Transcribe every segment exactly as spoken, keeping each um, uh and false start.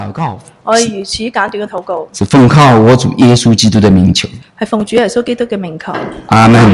禱告， 我哋如此簡短嘅禱告， 是奉靠我主耶穌基督的名求。 係奉主耶穌基督嘅名求。 阿門。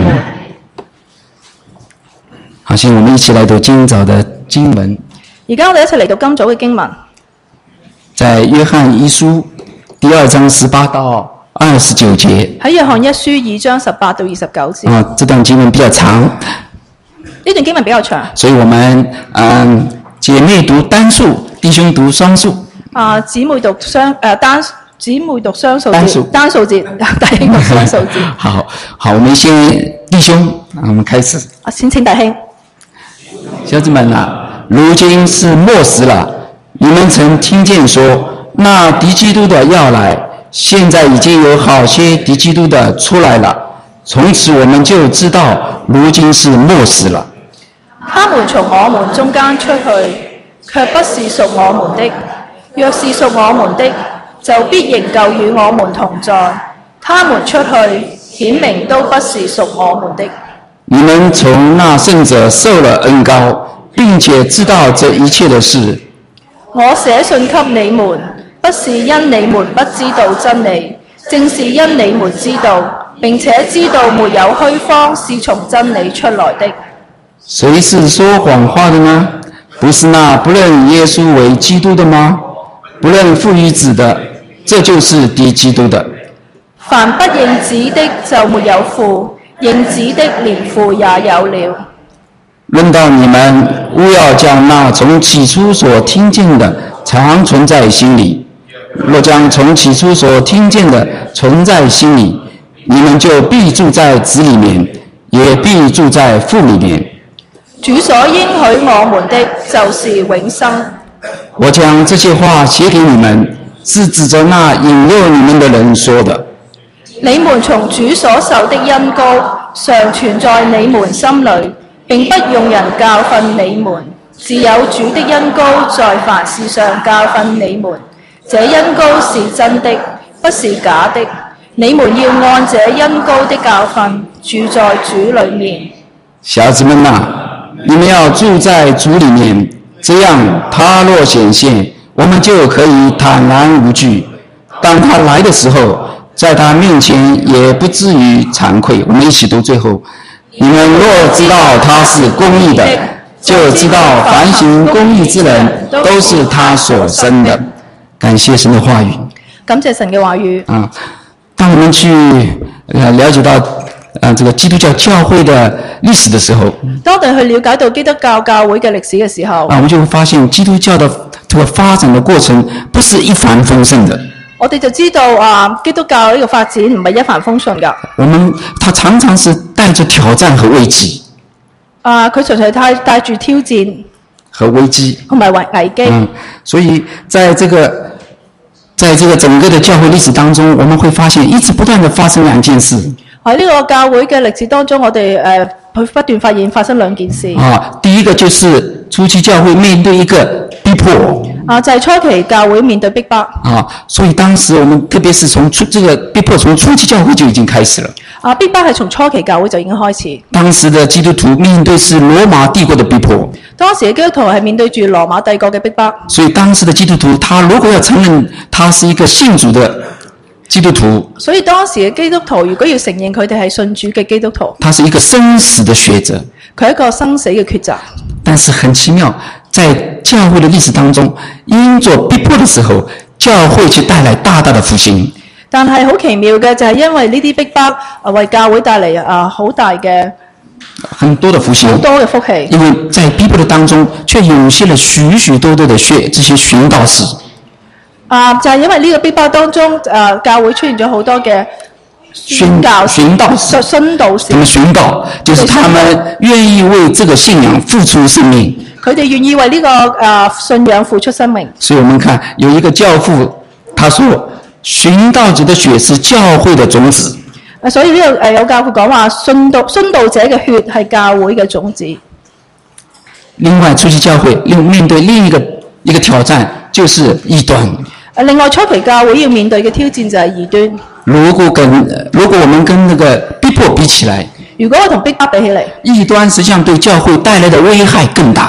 好，現在我們一起來讀今早的經文。 而家我哋一齊嚟讀今早嘅經文， 在約翰一書第二章十八到二十九節。 喺約翰一書二章十八到二十九節。 啊，這段經文比較長， 呢段經文比較長， 所以我們嗯姐妹讀單數，弟兄讀雙數。 啊，姊妹讀雙誒、呃、單，姊妹讀雙數節， 單數單數節，弟兄讀雙數節。 好好，我們先弟兄，我們開始。 啊，先請弟兄。 小子們啊，如今是末時了，你們曾聽見說，那敵基督的要來，現在已經有好些敵基督的出來了。從此我們就知道，如今是末時了。 他們從我們中間出去，卻不是屬我們的。若是屬我們的，就必仍舊與我們同在。他們出去，顯明都不是屬我們的。 你們從那聖者受了恩膏，並且知道這一切的事。 我寫信給你們，不是因你們不知道真理，正是因你們知道，並且知道沒有虛謊是從真理出來的。 誰是說謊話的呢？不是那不認耶穌為基督的嗎？不認父與子的，這就是敵基督的。 凡不認子的就沒有父，認子的連父也有了。 論到你們，務要將那從起初所聽見的常存在心裡。若將從起初所聽見的存在心裡，你們就必住在子裡面，也必住在父裡面。 主所應許我們的就是永生。 我將這些話寫給你們，是指着那引誘你們的人說的。 你們從主所受的恩膏常存在你們心裡，並不用人教訓你們，只有主的恩膏在凡事上教訓你們。這恩膏是真的，不是假的。你們要按這恩膏的教訓住在主裡面。 小子們啊，你們要住在主裡面，這樣他若顯現，我們就可以坦然無懼。當他來的時候，在他面前也不至於慚愧。我們一起讀最後。你們若知道他是公義的，就知道凡行公義之人都是他所生的。感謝神的話語。 感謝神嘅話語。 啊，當我們去呃了解到呃這個基督教教會的歷史的時候， 當我哋去了解到基督教教會嘅歷史嘅時候， 啊，我們就會發現基督教的這個發展的過程不是一帆風順的。 我哋就知道啊，基督教呢個發展唔係一帆風順㗎。 我們它常常是帶着挑戰和危機。 啊，佢常常帶帶住挑戰和危機同埋危危機。 嗯，所以在這個在這個整個的教會歷史當中，我們會發現一直不斷的發生兩件事。喺呢個教會嘅歷史當中，我哋誒去不斷發現發生兩件事。 啊，第一個就是初期教會面對一個逼迫。 啊，就係、是、初期教會面對逼迫。 啊，所以當時我們特別是從初這個逼迫從初期教會就已經開始了。 啊，逼迫係從初期教會就已經開始。 當時的基督徒面對是羅馬帝國的逼迫。 當時嘅基督徒係面對住羅馬帝國嘅逼迫。 所以當時的基督徒，他如果要承認他是一個信主的基督徒， 所以當時嘅基督徒如果要承認佢哋係信主嘅基督徒， 他是一個生死的抉擇。 佢係一個生死嘅抉擇。 但是很奇妙，在教會的歷史當中，因着逼迫的時候，教會去帶來大大的復興。 但係好奇妙嘅就係因為呢啲逼迫啊，為教會帶嚟啊好大嘅很多的復興， 好多嘅福氣。 因為在逼迫的當中，卻湧現了許許多多的血，這些殉道士。啊， 就係、是、因為呢個逼迫當中，誒、啊、教會出現咗好多嘅宣教殉道士、 殉道士。 他們殉道，就是他們願意為這個信仰付出生命。 佢哋願意為呢、這個誒、啊、信仰付出生命。 所以我們看有一個教父，他說殉道者的血是教會的種子。 啊，所以呢度誒有教父講話，殉道殉道者嘅血係教會嘅種子。 另外，初期教會又面對另一個一個挑戰，就是異端。 另外初期教會要面對嘅挑戰就係異端。 如果跟如果我們跟那個逼迫比起來， 如果我同逼迫比起嚟， 異端實際上對教會帶來的危害更大。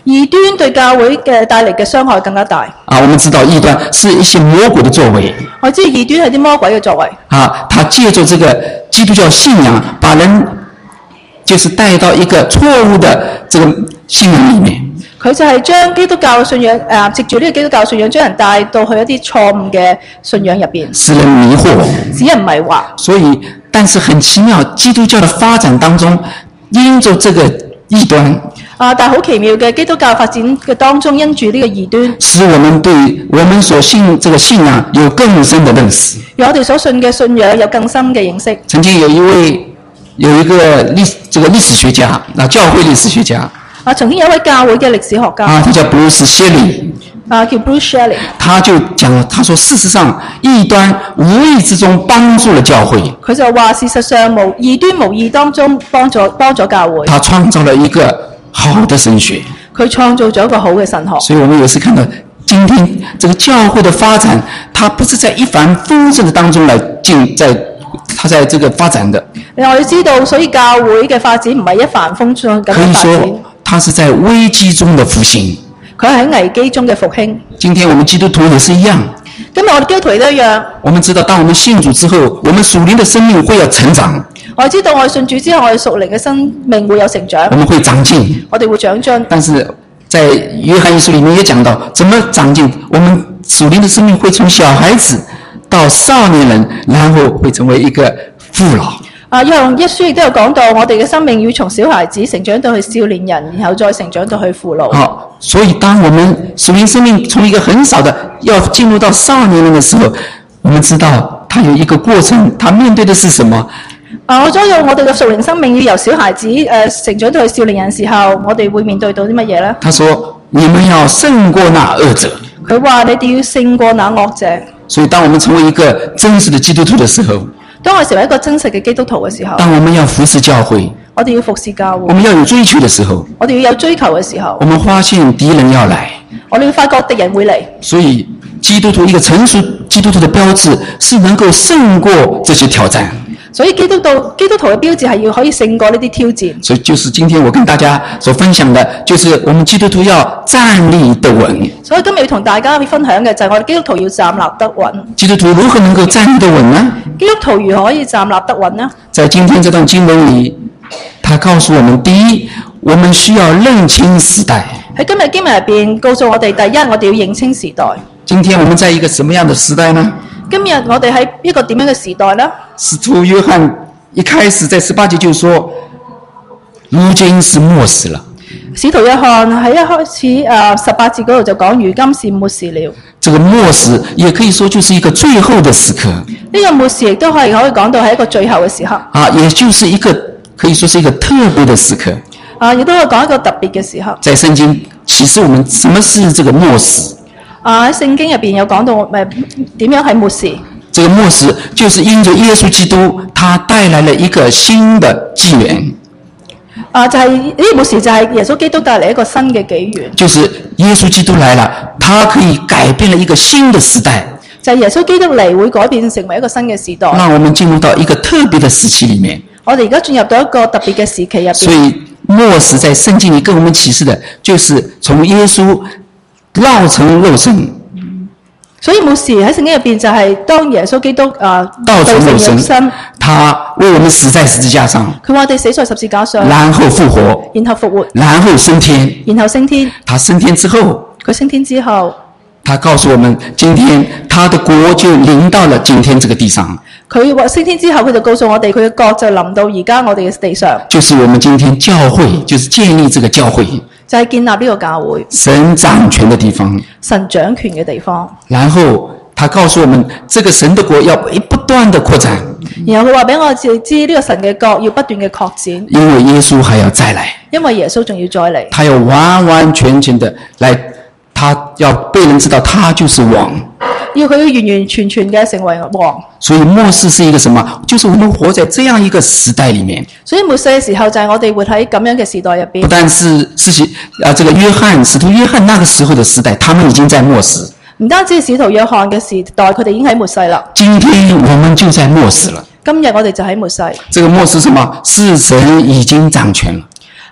異端對教會嘅帶嚟嘅傷害更加大。 啊，我們知道異端是一些魔鬼的作為。 我知異端係啲魔鬼嘅作為。 啊，他借助這個基督教信仰，把人就是帶到一個錯誤的這個信仰裡面。 佢就係將基督教信仰誒，藉住呢個基督教信仰，將人帶到去一啲錯誤嘅信仰入邊， 使人迷惑， 使人迷惑。 所以，但是很奇妙，基督教的發展當中，因着這個異端， 啊，但係好奇妙嘅基督教發展嘅當中，因住呢個異端， 使我們對我們所信這個信仰有更深的認識。 讓我哋所信嘅信仰有更深嘅認識。 曾經有一位有一個歷這個歷史學家，啊，教會歷史學家。 啊，曾經有一位教會嘅歷史學家， 啊，他叫 Bruce Shelley， 啊，叫 Bruce Shelley， 他就講，他說事實上異端無意之中幫助了教會。 佢就話事實上無異端無意當中幫助幫咗教會。 他創造了一個好的神學， 佢創造咗一個好嘅神學。 所以我們有時看到今天這個教會的發展，它不是在一帆風順的當中來進，在它在這個發展的。 我哋知道，所以教會嘅發展唔係一帆風順咁樣發展。 它是在危機中的復興， 佢喺危機中嘅復興。 今天我們基督徒也是一樣。 今日我哋基督徒亦都一樣。 我們知道，當我們信主之後，我們屬靈的生命會要成長。 我哋知道，我哋信主之後，我哋屬靈嘅生命會有成長。 我們會長進。 我哋會長進。 但是在約翰一書裡面也講到，怎麼長進？我們屬靈的生命會從小孩子到少年人，然後會成為一個父老。 啊，約翰一書亦都有講到，我哋嘅生命要從小孩子成長到去少年人，然後再成長到去父老。 好，所以當我們屬靈生命從一個很少的要進入到少年人的時候，我們知道它有一個過程，它面對的是什麼？ 啊，我將要我哋嘅屬靈生命要由小孩子誒、呃、成長到去少年人時候，我哋會面對到啲乜嘢咧？ 他說：你們要勝過那惡者。 佢話你哋要勝過那惡者。 所以當我們成為一個真實的基督徒的時候， 當我成為一個真實嘅基督徒嘅時候， 當我們要服侍教會， 我哋要服侍教會， 我們要有追求的時候， 我哋要有追求嘅時候， 我們發現敵人要來， 我哋要發覺敵人會嚟。 所以基督徒一個成熟基督徒的標誌是能夠勝過這些挑戰。 所以基督徒基督徒嘅標誌係要可以勝過呢啲挑戰。 所以就是今天我跟大家所分享的，就是我們基督徒要站立得穩。所以今日要同大家分享嘅就係我哋基督徒要站立得穩。 基督徒如何能夠站立得穩呢？ 基督徒如何可以站立得穩呢？ 在今天這段經文裡，他告訴我們：第一，我們需要認清時代。 喺今日經文入邊告訴我哋，第一，我哋要認清時代。 今天我們在一個什麼樣的時代呢？ 今日我哋喺一個點樣嘅時代呢？ 使徒約翰一開始在十八節就說：如今是末時了。 使徒約翰喺一開始誒十八節嗰度就講：如今是末時了。 這個末時也可以說就是一個最後的時刻。 呢個末時亦都係可以講到係一個最後嘅時刻。 啊，也就是一個可以說是一個特別的時刻。 啊，亦都可以講一個特別嘅時刻。 在聖經啟示我們什麼是這個末時。 啊，喺聖經入邊有講到誒點樣係末時。 這個末時就是因着耶穌基督，他帶來了一個新的紀元。 啊，就係呢個末時就係耶穌基督帶嚟一個新嘅紀元。 就是耶穌基督來了，他可以改變了一個新的時代。 就係耶穌基督嚟會改變成為一個新嘅時代。 讓我們進入到一個特別的時期裡面。 我哋而家進入到一個特別嘅時期入邊。 所以末時在聖經裡跟我們啟示的，就是從耶穌道成肉身。 所以末時喺聖經入邊就係當耶穌基督啊道成肉身，他為我們死在十字架上。 佢話我哋死在十字架上， 然後復活， 然後復活， 然後升天， 然後升天。 他升天之後， 佢升天之後， 他告訴我們，今天他的國就臨到了今天這個地上。 佢話升天之後，佢就告訴我哋，佢嘅國就臨到而家我哋嘅地上。 就是我們今天教會，就是建立這個教會。 就係、是、建立呢個教會， 神掌權的地方， 神掌權嘅地方。 然後他告訴我們，這個神的國要不斷的擴展。 然後佢話俾我哋知，呢個神嘅國要不斷嘅擴展。 因為耶穌還要再來， 因為耶穌仲要再嚟， 他要完完全全的來，他要被人知道他就是王。 要佢完完全全嘅成為王。 所以末世是一個什麼？就是我們活在這樣一個時代裡面。 所以末世嘅時候就係我哋活喺咁樣嘅時代入邊。 不但是是啊，這個約翰使徒約翰那個時候的時代，他們已經在末世。 唔單止係使徒約翰嘅時代，佢哋已經喺末世啦。 今天我們就在末世了。 今日我哋就喺末世。 這個末世什麼？是神已經掌權了。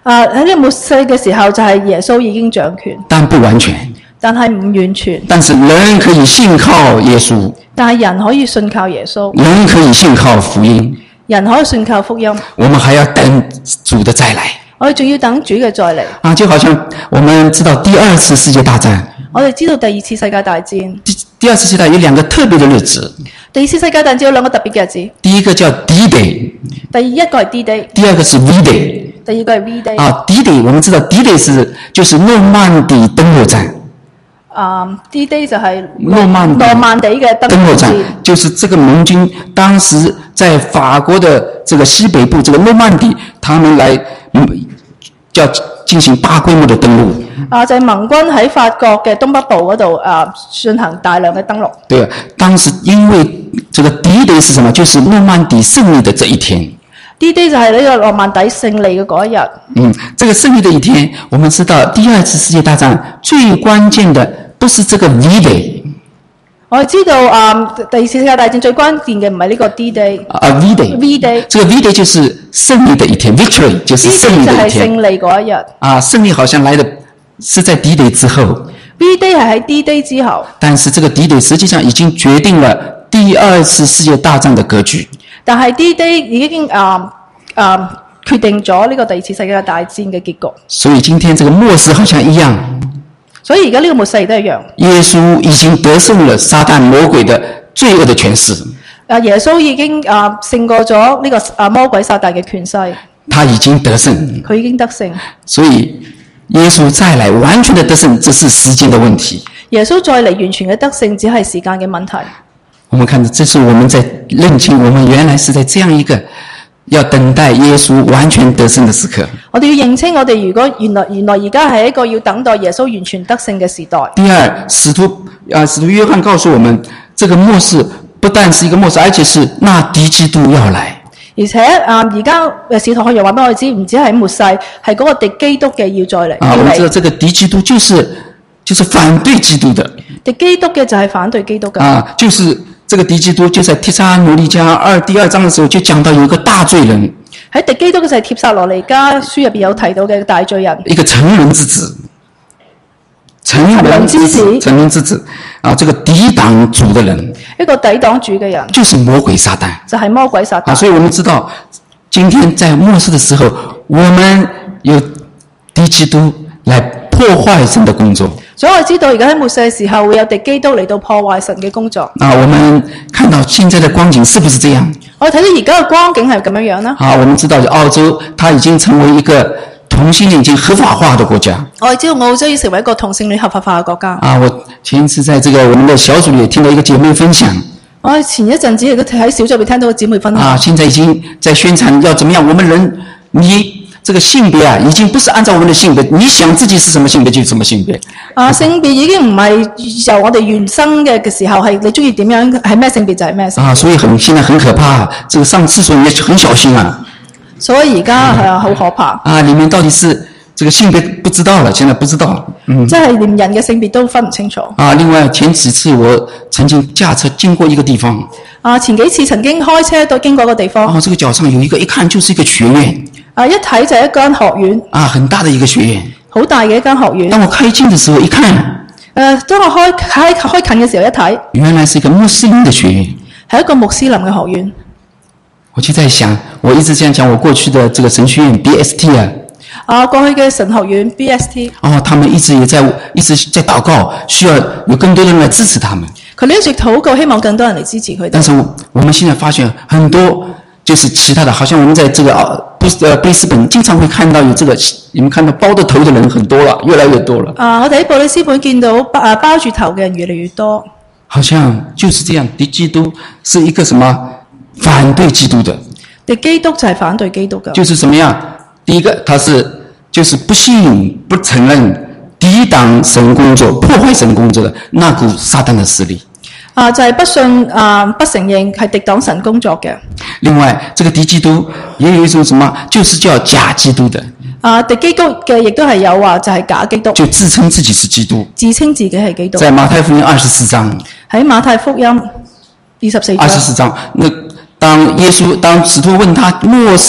啊喺呢個末世嘅時候，就係耶穌已經掌權， 但不完全。 但係唔完全。 但是人可以信靠耶穌， 但係人可以信靠耶穌， 人可以信靠福音， 人可以信靠福音。 我們還要等主的再來。 我哋仲要等主嘅再嚟。 啊，就好像我們知道第二次世界大戰， 我哋知道第二次世界大戰， 第第二次世界大戰有兩個特別的日子。 第二次世界大戰有兩個特別嘅日子， 第一個叫 D-Day， 第一個係 D-Day， 第二個是 V-Day。 第二個係 V-Day。 啊 ，D-Day 我們知道 D-Day 是就是諾曼底登陸戰。 啊、um, ，D-Day 就係諾曼諾曼底嘅登陸戰， 就是這個盟軍當時在法國的這個西北部，這個諾曼底，他們來嗯要進行大規模的登陸。 啊，就係、是、盟軍喺法國嘅東北部嗰度啊進行大量嘅登陸。 對啊，當時因為這個 D-Day 是什麼？就是諾曼底勝利的這一天。 D-Day 就係呢個諾曼底勝利嘅嗰一日。 嗯，這個勝利的一天，我們知道第二次世界大戰最關鍵的不是這個 V-Day。 我哋知道啊，第二次世界大戰最關鍵嘅唔係呢個 D-Day。 啊 V-Day。 V-Day。 這個 V-Day 就是勝利的一天 ，Victory 就是勝利的一天。 D-Day 就係勝利嗰一日。啊， 勝利好像來的是在 D-Day 之後。 V-Day 係喺 D-Day 之後。但是這個 D-Day 實際上已經決定了第二次世界大戰的格局。 但係 D-Day 已經啊啊決定咗呢個第二次世界大戰嘅結局。 所以今天這個末世好像一樣。 所以而家呢個末世亦都一樣。 耶穌已經得勝了撒旦魔鬼的罪惡的權勢。 啊，耶穌已經啊勝過咗呢個啊魔鬼撒旦嘅權勢。 他已經得勝。 佢已經得勝。 所以耶穌再來完全的得勝，這是時間的問題。 耶穌再嚟完全嘅得勝，只係時間嘅問題。 我們看到，這是我們在認清，我們原來是在這樣一個要等待耶穌完全得勝的時刻。 我哋要認清，我哋如果原來原來而家係一個要等待耶穌完全得勝嘅時代。 第二，使徒啊，使徒約翰告訴我們，這個末世不但是一個末世，而且是那敵基督要來。 而且啊，而家使徒約翰話俾我哋知，唔止係末世，係嗰個敵基督嘅要再嚟。 啊，我們知道這個敵基督就是就是反對基督的。 敵基督嘅就係反對基督嘅。啊， 就是這個敵基督就在帖撒羅尼迦二第二章的時候就講到有一個大罪人。 喺敵基督嘅就係帖撒羅尼迦書入邊有提到嘅大罪人。 一個成人之子。成人之子。成人之子。啊，這個抵擋主的人。一個抵擋主嘅人。就是魔鬼撒旦。 就係魔鬼撒旦。 啊，所以我們知道，今天在末世的時候，我們有敵基督來破壞神的工作。 所以我知道而家喺末世嘅時候會有敵基督嚟到破壞神嘅工作。 啊，我們看到現在的光景是不是這樣？ 我睇到而家嘅光景係咁樣樣呢？ 啊，我們知道澳洲它已經成為一個同性戀已經合法化的國家。 我哋知道澳洲已成為一個同性戀合法化嘅國家。 啊，我前一次在這個我們的小組裏也聽到一個姐妹分享。 我前一陣子亦都喺小組裏聽到個姐妹分享。 啊，現在已經在宣傳要怎麼樣？我們人你。這個性別啊，已經不是按照我們的性別，你想自己是什麼性別就什麼性別。 啊，性別已經唔係由我哋原生嘅嘅時候，係你中意點樣，係咩性別就係咩性別。啊， 所以很現在很可怕，這個上廁所也很小心啊。 所以而家係啊，好可怕。啊， 裏面到底是這個性別不知道了，現在不知道了。嗯。即係連人嘅性別都分唔清楚。 啊，另外前幾次我曾經駕車經過一個地方。 啊，前幾次曾經開車都經過一個地方。 哦，這個腳上有一個，一看就是一個學院。 啊！一睇就係一間學院。啊， 很大的一個學院。 好大嘅一間學院。 當我開近的時候一看，誒、 呃，當我開開開近嘅時候一睇， 原來是一個穆斯林的學院。 係一個穆斯林嘅學院。 我就在想，我一直這樣講，我過去的這個神學院 B S T 啊。 啊，過去嘅神學院 B S T。 哦，他們一直也在一直在禱告，需要有更多人來支持他們。佢哋一直禱告，希望更多人嚟支持佢哋。 但是我，我們現在發現很多就是其他的，好像我們在這個啊。呃，布里斯本經常會看到有這個，你們看到包着頭的人很多了，越來越多了。啊， 我哋喺布里斯本見到包啊包住頭嘅人越來越多。 好像就是這樣，敵基督是一個什麼反對基督的。 敵基督就係反對基督嘅。 就是什麼樣？第一個，他是就是不信、不承認、抵擋神工作、破壞神工作的那股撒旦的勢力。 啊，就係、是、不信啊，不承認係敵擋神工作嘅。 另外，這個敵基督也有一種什麼，就是叫假基督的。 啊，敵基督嘅亦都係有話，就係假基督。 就自稱自己是基督。 自稱自己係基督。 在馬太福音二十四章。 喺馬太福音二十四章。 二十四章，那當耶穌當使徒問他末世的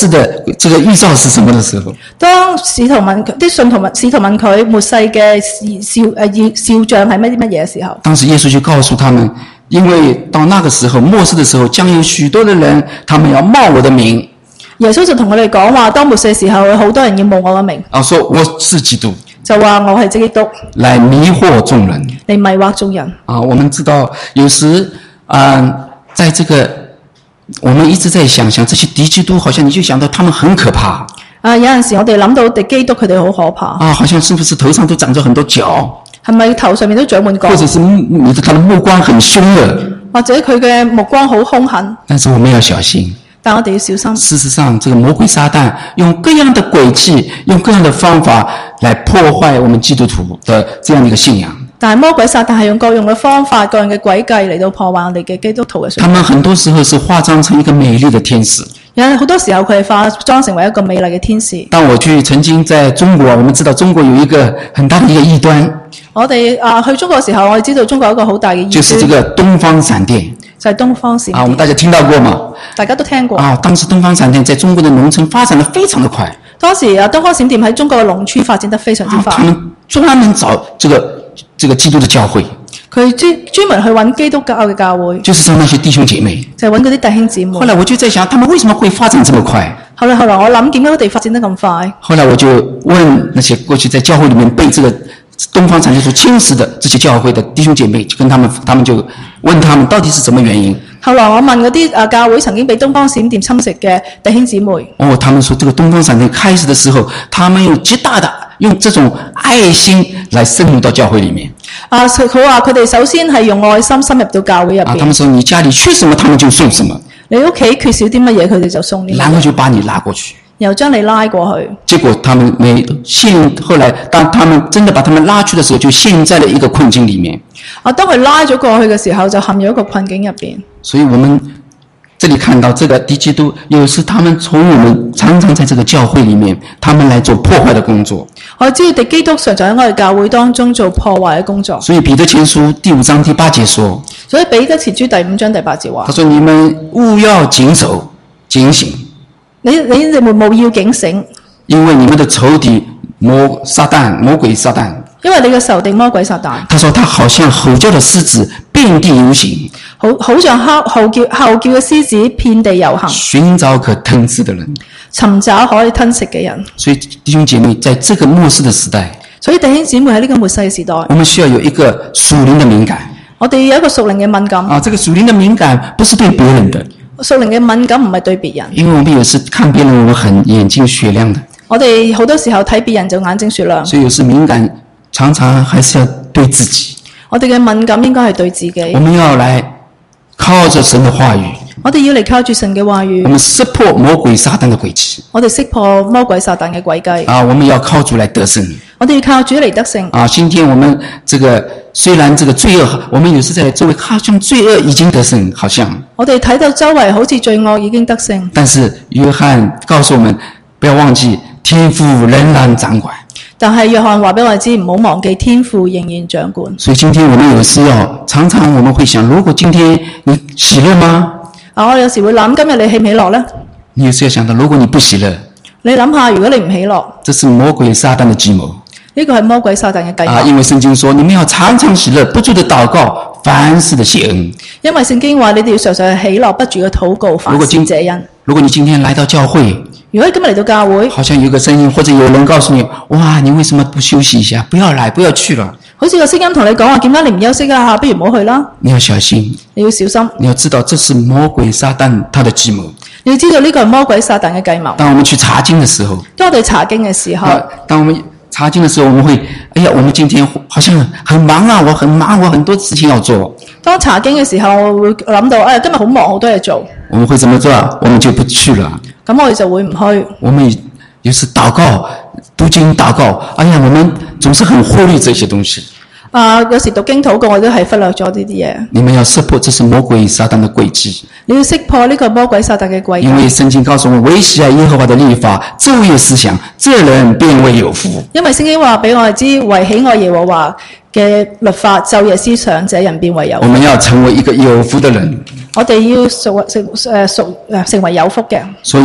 这个預兆是什麼的時候， 當使徒問佢啲信徒問使徒問佢末世嘅兆誒要兆象係乜啲乜嘢嘅時候， 當時耶穌就告訴他們，因為到那個時候末世的時候，將有許多的人，他們要冒我的名。 耶穌就同佢哋講話，當末世嘅時候，有好多人要冒我嘅名， 啊，說我是基督， 就話我係基督， 來迷惑眾人。 嚟迷惑眾人。 啊，我們知道有時啊、呃，在這個我們一直在想想這些敵基督，好像你就想到他們很可怕。 啊，有陣時我哋諗到敵基督佢哋好可怕。 啊，好像是不是頭上都長着很多角？ 係咪頭上面都長滿角？ 或者是你的他的目光很兇的？ 或者佢嘅目光好兇狠？ 但是我們要小心。 但我哋要小心。 事實上，這個魔鬼撒旦用各樣的詭計，用各樣的方法來破壞我們基督徒的這樣的一個信仰。 但係魔鬼撒旦係用各樣嘅方法、各樣嘅詭計嚟到破壞我哋嘅基督徒嘅信仰。 他們很多時候是化妝成一個美麗的天使。 有好多時候佢係化妝成為一個美麗嘅天使。 當我去曾經在中國，我們知道中國有一個很大的一個異端。 我哋啊去中國嘅時候，我哋知道中國有一個好大嘅異端， 就是這個東方閃電。 就係東方閃電。 啊，我們大家聽到過嗎？ 大家都聽過。 啊，當時東方閃電在中國的農村發展得非常的快。 當時啊，東方閃電喺中國嘅農村發展得非常之快。 啊，他們專門找這個這個基督的教會。 佢專專門去揾基督教嘅教會。 就是找那些弟兄姐妹。 就係揾嗰啲弟兄姊妹。 後來我就在想，他們為什麼會發展這麼快？ 後來後來我諗，點解佢哋發展得咁快？ 後來我就問那些過去在教會裡面被這個東方閃電所侵蝕的這些教會的弟兄姐妹，就跟他們，他們就問他們到底是什麼原因。 後來我問嗰啲啊教會曾經被東方閃電侵蝕嘅弟兄姊妹， 哦，他們說這個東方閃電開始的時候，他們用極大的用這種愛心來深入到教會裡面。 啊，佢話佢哋首先係用愛心深入到教會入邊。 啊，他們說你家裡缺什麼，他們就送什麼。 你屋企缺少啲乜嘢，佢哋就送啲乜嘢。 然後就把你拉過去。 然後將你拉過去。 結果他們沒陷，後來當他們真的把他們拉去的時候，就陷在了一個困境裡面。 啊，當佢拉咗過去嘅時候，就陷入一個困境入邊。 所以我們這裡看到這個敵基督，有時他們從我們常常在這個教會裡面，他們來做破壞的工作。 我知道敵基督常常喺我哋教會當中做破壞嘅工作。 所以彼得前書第五章第八節說， 所以彼得前書第五章第八節話， 他說你們務要謹守警醒。 你你你們務要警醒， 因為你們的仇敵魔撒旦魔鬼撒旦， 因為你嘅仇敵魔鬼撒旦。 他說他好像吼叫的獅子遍地遊行， 好好像吼吼叫吼叫嘅獅子遍地遊行， 尋找可吞吃的人， 尋找可以吞食嘅人。 所以弟兄姐妹，在這個末世的時代， 所以弟兄姊妹喺呢個末世嘅時代， 我們需要有一個屬靈的敏感。 我哋有一個屬靈嘅敏感。 啊，這個屬靈的敏感不是對別人的。 屬靈嘅敏感唔係對別人， 因為我們有時看別人，我們很眼睛雪亮的。 我哋好多時候睇別人就眼睛雪亮， 所以有時敏感常常還是要對自己。 我哋嘅敏感應該係對自己。 我們要來靠着神的話語， 我哋要嚟靠住神嘅話語。 我們識破魔鬼撒旦的詭計。 我哋識破魔鬼撒旦嘅詭計。 啊，我們要靠主來得勝。 我哋要靠主嚟得勝。 啊，今天我們這個雖然這個罪惡，我們有時在周圍好像罪惡已經得勝，好像。 我哋睇到周圍好似罪惡已經得勝。 但是約翰告訴我們，不要忘記天父仍然掌管。 但係約翰話俾我哋知，唔好忘記天父仍然掌管。 所以今天我們有時要常常我們會想，如果今天你喜樂嗎？ 啊，我有時會諗，今日你喜唔喜樂呢？ 你有時要想到，如果你不喜樂， 你諗下，如果你唔喜樂， 這是魔鬼撒旦的計謀。 呢個係魔鬼撒旦嘅計謀。 啊，因為聖經說，你們要常常喜樂，不住的禱告，凡事的謝恩。 因為聖經話，你哋要常常喜樂，不住嘅禱告，凡事謝恩。 如果你今天來到教會， 如果你今日嚟到教會， 好像有個聲音或者有人告訴你，哇，你為什麼不休息一下？不要來，不要去了。 好似個聲音同你講話，點解你唔休息啊？不如唔好去啦。 你要小心， 你要小心， 你要知道這是魔鬼撒旦他的計謀。 你要知道呢個係魔鬼撒旦嘅計謀。 當我們去查經的時候， 當我哋查經嘅時候， 啊，當我們查經的時候，我們會，哎呀，我們今天好像很忙啊，我很忙，我很多事情要做。 當查經嘅時候，我會諗到，哎，今日好忙，好多嘢做。 我們會怎麼做啊？我們就不去了。 咁我哋就會唔去。 我們有時禱告、讀經禱告，哎呀，我們總是很忽略這些東西。 啊，有時讀經禱告，我都係忽略咗呢啲嘢。 你們要識破，這是魔鬼撒旦的詭計。 你要識破呢個魔鬼撒旦嘅詭計。 因為聖經告訴我們，惟喜愛耶和華的律法，晝夜思想，這人便為有福。因為聖經話俾我哋知，惟喜愛耶和華嘅律法，晝夜思想，這人便為有福。我們要成為一個有福的人。我哋要屬成誒屬誒成為有福嘅。所以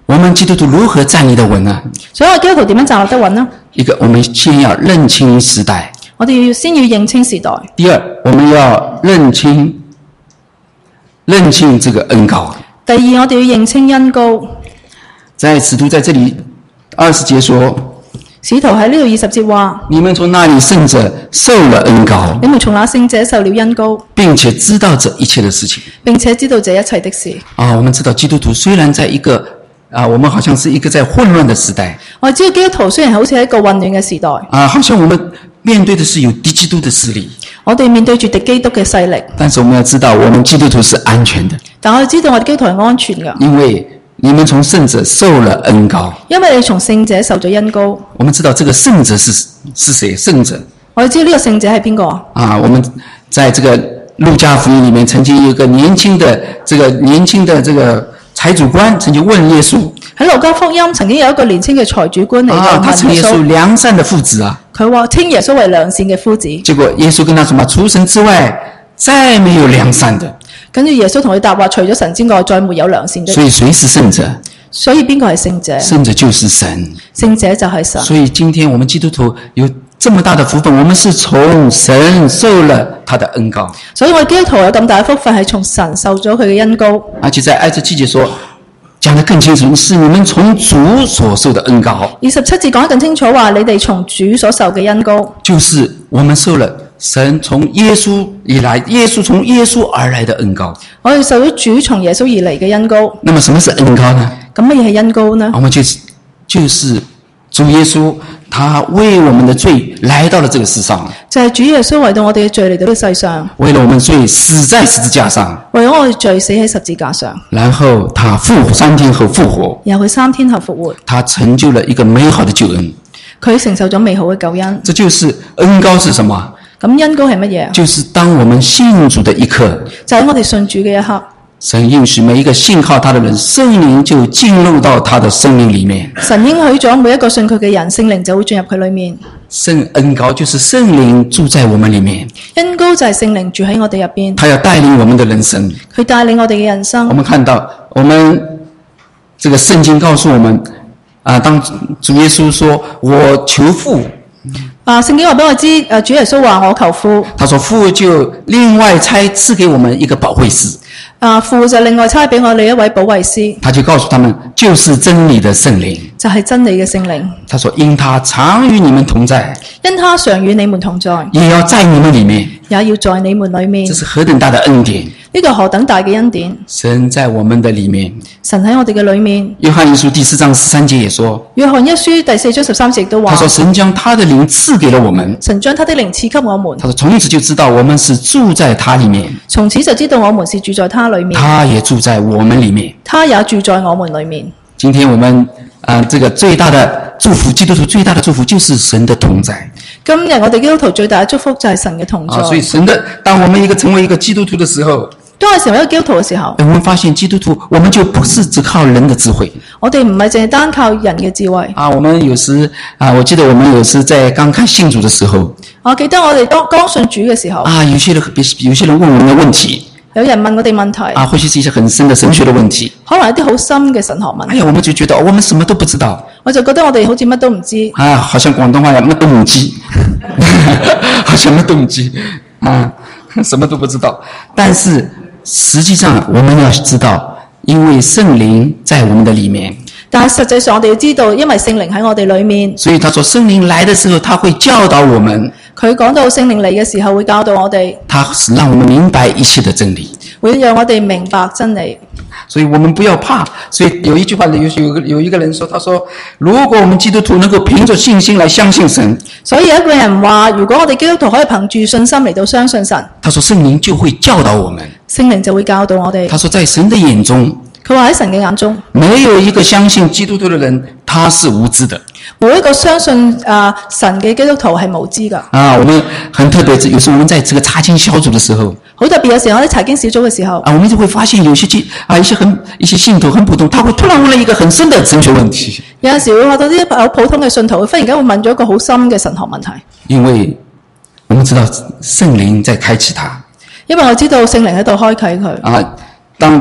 我们基督徒如何站立得穩呢？ 所以我基督徒點樣站立得穩呢？ 一個，我們先要認清時代； 我哋要先要認清時代。 第二，我們要認清認清這個恩膏。 第二，我哋要認清恩膏。 在使徒在這裡二十節說， 使徒喺呢度二十節話： 你們從那裡聖者受了恩膏， 你們從那聖者受了恩膏， 並且知道這一切的事情。 並且知道這一切的事。 啊，我們知道基督徒雖然在一個啊，我們好像是一個在混亂的時代。 我知道基督徒雖然好似係一個混亂嘅時代， 啊，好像我們面對的是有敵基督的勢力。 我哋面對住敵基督嘅勢力， 但是我們要知道，我們基督徒是安全的。 但我哋知道我哋基督徒係安全㗎， 因為你們從聖者受了恩膏。 因為你從聖者受咗恩膏。 我們知道這個聖者是是誰？聖者我哋知道呢個聖者係邊個？ 啊，我們在這個路加福音裡面，曾經有一個年輕的這個年輕的這個財主官，曾經問耶穌。 喺路加福音曾經有一個年輕嘅財主官嚟到啊，他稱耶穌良善的父子啊。 佢話稱耶穌為良善嘅夫子。 結果耶穌跟他說嘛，除神之外，再沒有良善的。 跟住耶穌同佢答話，除咗神之外，再沒有良善的。 所以誰是聖者？ 所以邊個係聖者？ 聖者就是神。 聖者就係神。 所以今天我們基督徒有這麼大的福分，我們是從神受了他的恩膏。 所以我基督徒有咁大嘅福分，係從神受咗佢嘅恩膏。 而且在二十七節說，講得更清楚，是你們從主所受的恩膏。 二十七節講得更清楚，話你哋從主所受嘅恩膏， 就是我們受了神從耶穌以來，耶穌從耶穌而來的恩膏。 我哋受咗主從耶穌而嚟嘅恩膏。 那麼什麼是恩膏呢？ 咁乜嘢係恩膏呢？ 我們就是就是主耶穌，他為我們的罪來到了這個世上， 就係主耶穌為到我哋嘅罪嚟到呢個世上， 為了我們罪死在十字架上， 為咗我哋罪死喺十字架上， 然後他復活，三天後復活， 然後佢三天後復活， 他成就了一個美好的救恩。 佢承受咗美好嘅救恩。 這就是恩膏是什麼？ 咁恩膏係乜嘢？ 就是當我們信主的一刻， 就喺我哋信主嘅一刻， 神應許每一個信靠他的人，聖靈就進入到他的生命裡面。 神應許咗每一個信佢嘅人，聖靈就會進入佢裡面。 聖恩膏就是聖靈住在我們裡面， 恩膏就係聖靈住喺我哋入邊， 他要帶領我們的人生。 佢帶領我哋嘅人生。 我們看到，我們這個聖經告訴我們，啊，當主耶穌說我求父， 啊，聖經話俾我知，誒，主耶穌話我求父， 他說父就另外差賜給我們一個保惠師。 啊，父就另外差俾我哋一位保惠師， 他就告訴他們，就是真理的聖靈， 就係真理嘅聖靈。 他說因他常與你們同在， 因他常與你們同在， 也要在你們裡面， 也要在你們裡面。 這是何等大的恩典！ 呢個何等大嘅恩典！ 神在我們的裡面， 神喺我哋嘅裡面。 約翰一書第四章十三節也說， 約翰一書第四章十三節亦都話， 他說神將他的靈賜給了我們， 神將他的靈賜給我們。 他說從此就知道我們是住在他裡面， 從此就知道我們是住在他裡面， 他也住在我們裡面， 他也住在我們裡面。 今天我們啊、呃，這個最大的祝福，基督徒最大的祝福就是神的同在。 今日我哋基督徒最大嘅祝福就係神嘅同在。 啊，所以神的，當我們一個成為一個基督徒的時候， 當我成為一個基督徒嘅時候， 我們發現基督徒，我們就不是只靠人的智慧。 我哋唔係淨係單靠人嘅智慧。 啊，我們有時啊，我記得我們有時在剛開信主的時候， 我記得我哋當剛信主嘅時候， 啊，有些人有些人問我們的問題， 有人問我哋問題， 啊，或許是一些很深的神學的問題， 可能一啲好深嘅神學問題。 哎呀，我們就覺得我們什麼都不知道， 我就覺得我哋好似乜都唔知。 啊，好像廣東話乜都唔知，好像乜都唔知，啊，什麼都不知道。但是實際上我們要知道，因為聖靈在我們的裡面。 但係實際上我哋要知道，因為聖靈喺我哋裡面， 所以他說聖靈來的時候，他會教導我們。 佢講到聖靈嚟嘅時候會教導我哋， 他是讓我們明白一切的真理， 會讓我哋明白真理。 所以我們不要怕。所以有一句話，有有有一個人說，他說如果我們基督徒能夠憑着信心來相信神， 所以有一個人話，如果我哋基督徒可以憑住信心嚟到相信神， 他說聖靈就會教導我們， 聖靈就會教導我哋。 他說在神的眼中， 佢話喺神嘅眼中， 沒有一個相信基督徒的人他是無知的。 每一個相信啊、呃、神嘅基督徒係無知㗎。 啊，我們很特別，有時候我們在這個查經小組的時候， 好特別有時候我喺查經小組嘅時候， 啊，我們就會發現有些基啊一些很一些信徒很普通，他會突然問了一個很深的神學問題。 有陣時會話到啲好普通嘅信徒，忽然間會問咗一個好深嘅神學問題。 因為我們知道聖靈在開啟他， 因為我知道聖靈喺度開啟佢。 啊，當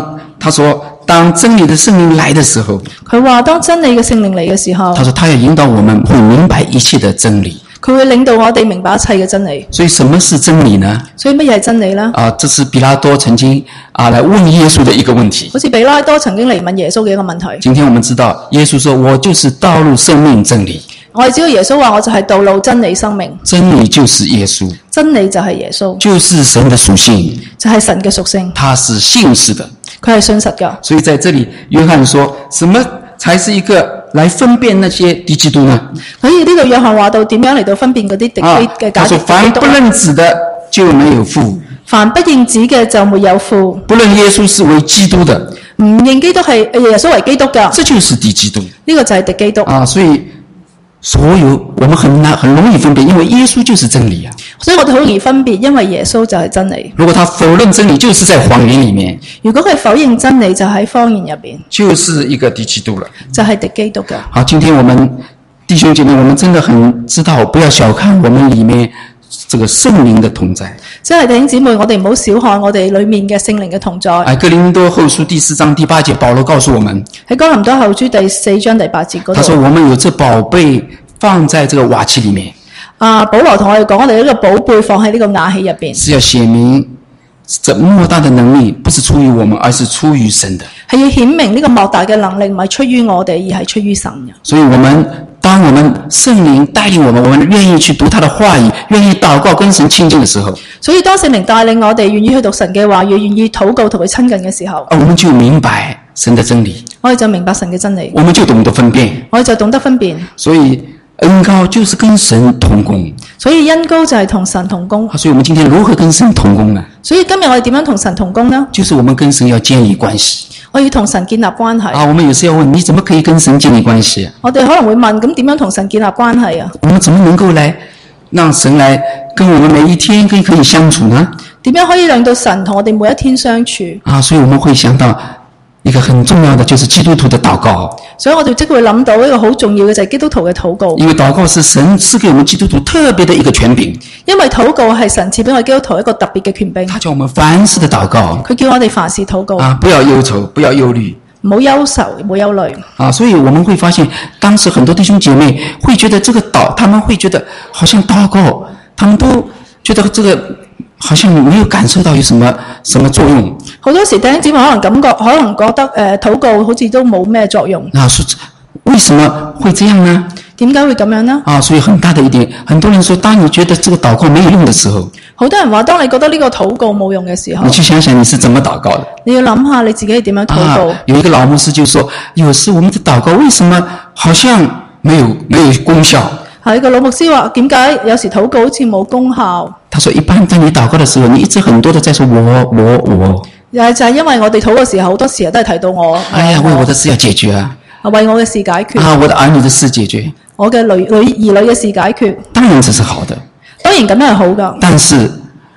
他說當真理的聖靈來的時候， 佢話當真理嘅聖靈嚟嘅時候， 他說他要引導我們會明白一切的真理。 佢會領導我哋明白一切嘅真理。 所以什麼是真理呢？ 所以乜嘢係真理呢？ 啊，這是彼拉多曾經啊來問耶穌的一個問題。 好似彼拉多曾經嚟問耶穌嘅一個問題。 今天我們知道耶穌說我就是道路生命真理。 我哋知道耶穌話我就係道路真理生命。 真理就是耶穌， 真理就係耶穌， 就是神的屬性， 就係神嘅屬性。 他是信實的， 佢係信實㗎。 所以在這裡約翰說什麼才是一個來分辨那些敵基督呢？ 所以呢個約翰話到點樣嚟到分辨嗰啲敵基嘅假他說凡不認子的就沒有父， 凡不認子嘅就沒有父， 不認耶穌是為基督的， 唔認基督係耶穌為基督㗎， 這就是敵基督。 呢個就係敵基督啊，所以所有我們很難很容易分辨，因為耶穌就是真理啊。 所以我哋好容易分別，因為耶穌就係真理。 如果他否認真理，就是在謊言裡面。 如果佢否認真理，就喺謊言入邊， 就是一個敵基督了， 就係敵基督㗎。 好，今天我們弟兄姐妹，我們真的很知道，不要小看我們裡面這個聖靈的同在。 即係弟兄姊妹，我哋唔好小看我哋裡面嘅聖靈嘅同在。 哎，哥林多後書第四章第八節，保羅告訴我們， 喺哥林多後書第四章第八節嗰度， 他說我們有這寶貝放在這個瓦器裡面。 啊，保羅同我哋講，我哋呢個寶貝放喺呢個瓦器入邊， 是要寫明這莫大的能力不是出於我們，而是出於神的。 係要顯明呢個莫大嘅能力唔係出於我哋，而係出於神嘅。 所以我們當我們聖靈帶領我們，我們願意去讀他的話語，願意禱告跟神親近的時候， 所以當聖靈帶領我哋願意去讀神嘅話語，願意禱告同佢親近嘅時候， 我們就明白神的真理， 我哋就明白神嘅真理， 我們就懂得分辨， 我哋就懂得分辨。 所以恩膏就是跟神同工， 所以恩膏就係同神同工。 所以我們今天如何跟神同工呢？ 所以今日我哋點樣同神同工呢？ 就是我們跟神要建立關係。 我要同神建立關係。 啊，我們有時要問，你怎麼可以跟神建立關係？ 我哋可能會問，咁點樣同神建立關係啊？ 我們怎麼能夠來讓神來跟我們每一天可以可以相處呢？ 點樣可以令到神同我哋每一天相處？ 啊，所以我們會想到一個很重要的，就是基督徒的禱告。 所以我哋即會諗到一個好重要嘅就係基督徒嘅禱告。 因為禱告是神賜給我們基督徒特別的一個權柄。 因為禱告係神賜俾我哋基督徒一個特別嘅權柄。 他叫我們凡事的禱告。 佢叫我哋凡事禱告。 啊，不要憂愁，不要憂慮。 唔好憂愁，唔好憂慮。 啊，所以我們會發現，當時很多弟兄姐妹會覺得這個禱，他們會覺得好像禱告，他們都覺得這個好像沒有感受到有什麼什麼作用。 好多時弟兄姊妹可能感覺，可能覺得誒、呃、禱告好似都冇咩作用。 啊，說為什麼會這樣呢？ 點解會咁樣呢？ 啊，所以很大的一點，很多人說，當你覺得這個禱告沒有用的時候， 好多人話，當你覺得呢個禱告冇用嘅時候， 你去想想你是怎麼禱告的。 你要諗下你自己係點樣禱告。 啊，有一個老牧師就說，有時我們的禱告為什麼好像沒有沒有功效？ 係個老牧師話，點解有時禱告好似冇功效？ 他說，一般當你禱告的時候，你一直很多的在說我我我。 就係因為我哋禱嘅時候，好多時候都係提到我。 哎呀，為我的事要解決啊！ 為我嘅事解決。 啊，我的兒女的事解決。 我嘅女女兒女嘅事解決。 當然這是好的。 當然咁樣係好㗎。 但是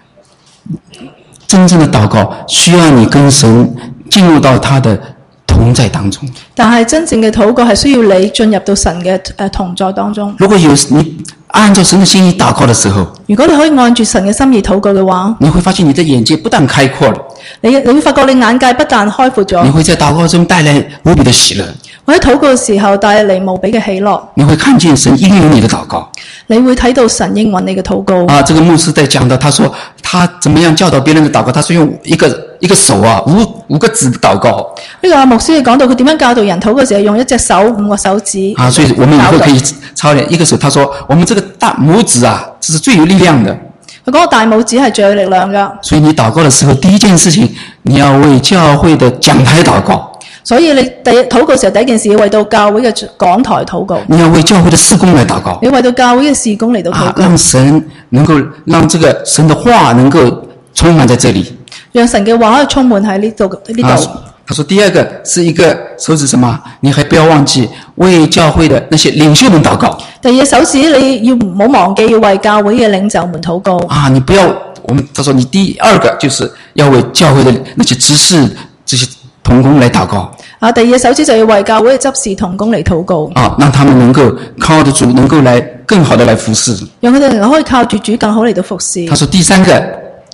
真正的禱告需要你跟神進入到他的同在當中。但係真正嘅禱告係需要你進入到神嘅誒同在當中。如果有你按照神的心意禱告的時候， 如果你可以按住神嘅心意禱告嘅話， 你會發現你的眼界不但開闊了， 你你會發覺你眼界不但開闊咗， 你會在禱告中帶來無比的喜樂。 我喺禱告嘅時候帶嚟無比嘅喜樂。 你會看見神應允你的禱告。 你會睇到神應允你嘅禱告。 啊，這個牧師在講到，他說他怎麼樣教導別人的禱告，他說用一個一個手啊，五五個指的禱告。呢個牧師講到佢點樣教導人禱告嘅時候，用一隻手五個手指。啊，所以我們以後可以操練一個手。他說我們這個大拇指啊，這是最有力量的。 佢講個大拇指係最有力量㗎。所以你禱告的時候，第一件事情你要為教會的講台禱告。所以你第一禱告時候第一件事要為到教會嘅講台禱告。你要為教會的事工來禱告。你為到教會嘅事工嚟到禱告。啊，讓神能夠讓這個神的話能夠充滿在這裡。讓神嘅話可以充滿喺呢度呢度。他說第二個是一個手指什麼？你還不要忘記為教會的那些領袖們禱告。第二個手指你要唔好忘記要為教會嘅領袖們禱告。啊，你不要我們他說你第二個就是要為教會的那些執事這些同工來禱告。啊，第二個手指就要為教會嘅執事同工嚟禱告。啊，讓他們能夠靠得住，能夠來更好的來服侍。讓佢哋能夠可以靠住主更好嚟到服侍。他說第三個。